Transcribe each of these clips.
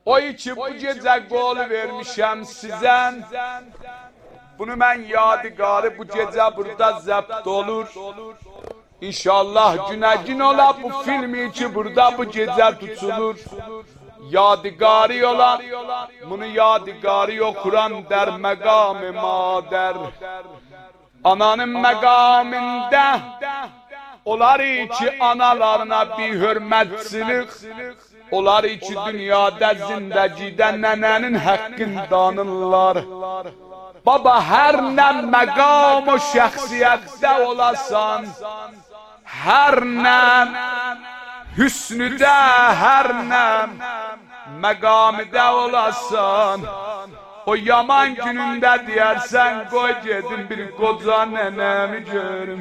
O ki bu gecə qol vermişəm sizən, bunu mən yadigarı bu gecə burada zəbt olur. İnşallah günə gün ola bu filmi ki burada bu gecə tutulur. Yadigarı ola, bunu yadigarı okuran der məqam-ı madər. Ananın məqamində olar ki analarına bir hörmətçilik, olar ki dünyada zindəgidə nənənin həqqini danırlar. Baba hər nə məqam o şəxsiyyətdə olasan, hər nə hüsnüdə, hər nə məqamıda olasan, o yaman günündə deyərsən, qoy gedim bir qoca nənəmi görüm.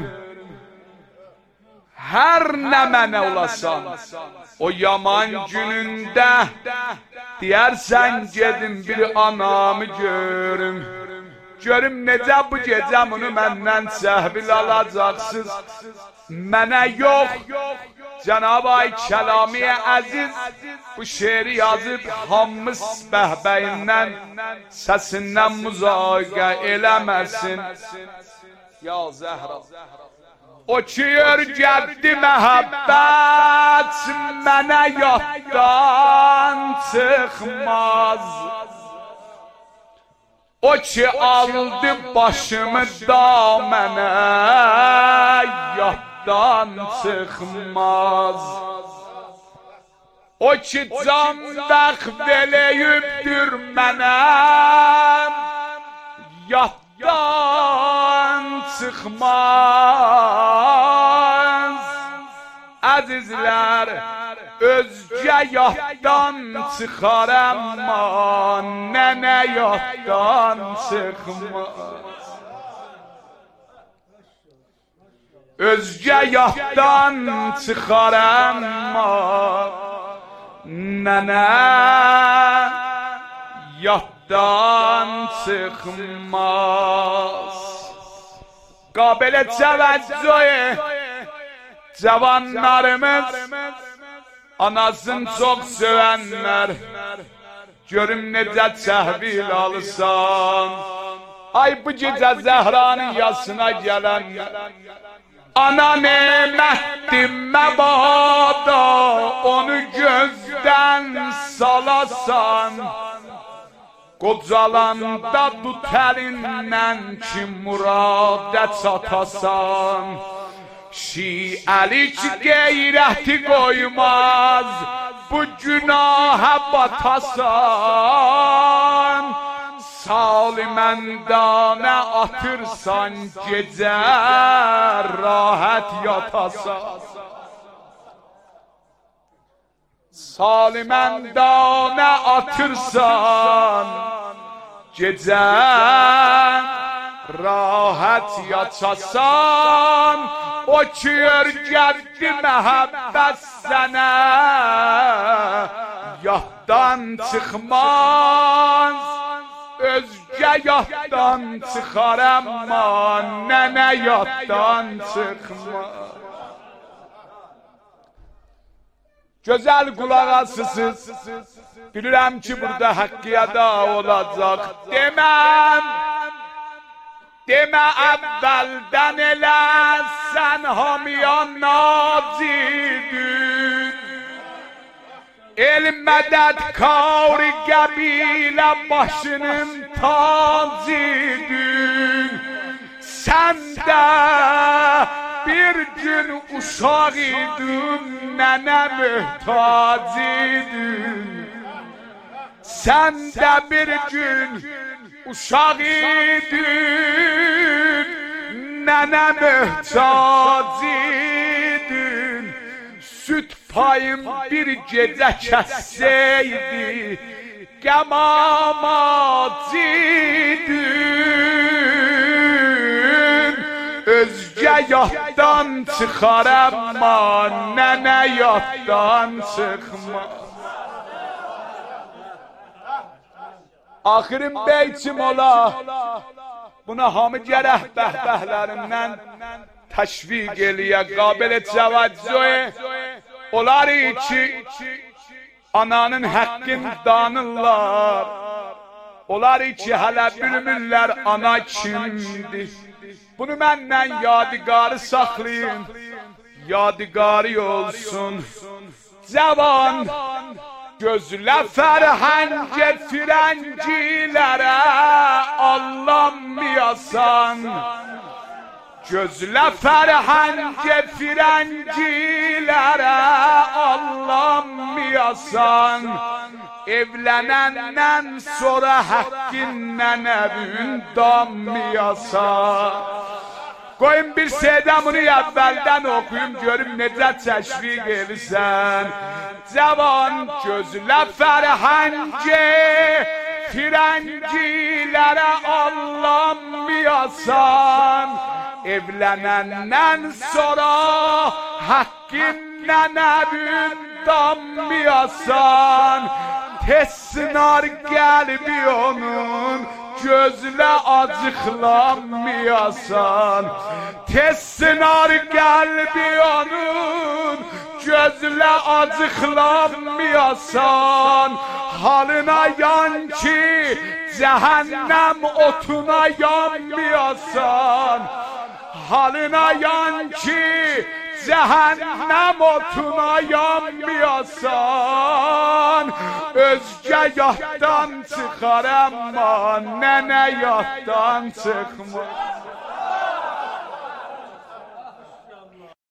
Hər nə mənə olasan, o yaman günündə deyərsən, gedim bir anamı görüm. Görüm necə bu gecə bunu məndən səhvil alacaqsınız. Mənə yox, Cənab-ı Ay Kəlami-i Əziz bu şeiri yazıb hamımız bəhbəyindən, səsindən müzahiqə eləməsin. Ya Zəhra, o ki örgətdi məhəbbət mənə yaddan çıxmaz. O ki aldı başımı damənə yaddan çıxmaz. O ki can bəxt eləyibdir mənə yaddan çıxmaz. Əzizlər, özgə yaddan çıxar əmma nənə yaddan çıxmaz. Özgə yaddan çıxar əmma nənə yaddan çıxmaz. Qabilə təvəccühü cavanlarımız, anasını çox sevənlər, görüm necə təhvil alırsan. Ay bu gecə Zəhranın yasına gələnlər, ana nemətdir məbada, onu gözdən salasan. Qocalanda tut əlindən ki muradə çatasan. Şiəlik qeyrəti qoymaz, bu günahə batasan. Saliməndanə atırsan gecə, rahət yatasan. Saliməndanə atırsan gecə, rahət yatasan. O ki örgətdi məhəbbət sənə yaddan çıxmaz. Özgə yaddan çıxar əmma nənə yaddan çıxmaz. Gözəl qulaq asısız, bilirəm ki burada haqqiyədə olacaq. Demə əvvəldən elə sən hamiyan nacidün. El mədəd kari qəbilə başının tacidün. Sən də bir gün uşaq idin, nənə möhtac idin. Sən də bir gün uşaq idin, nənə möhtac idin. Süt payım bir gecə kəssəydi, qəmamac idin. Özgə yaddan çıxar əmma nənə yaddan çıxmaz. Axirin beytim ola, buna hamı gərək bəhbəhlərindən təşviq eləyə, qabil təvəccühü. Olar ki Ananın haqqın danırlar. Onlar iki hələ bilmirlər ana kimdir. Bunu məndən yadigarı saxlayın, yadigarı olsun. Cavan, gözlə fərhəngə firəngilərə allanmayasan. Gözlə fərhəngə firəngilərə allanmayasan. Evlənəndən sonra haqqından evin dammayasan. Qoyun bir şeydən bunu əvvəldən oxuyum, görüm necə təşviq edirsən. Cavan, gözlə fərhəngi firəngilərə allanmayasan. Evlənəndən sonra haqqından evin dammayasan. Tez sınar qəlbi onun, gözlə acıqlanmayasan. Tez sınar qəlbi onun, gözlə acıqlanmayasan. Halına yan ki, cəhənnəm otuna yanmayasan. Halına yan ki, cəhənnəm otuna yanmayasan. Özgə yaddan çıxar, amma nənə yaddan çıxmır.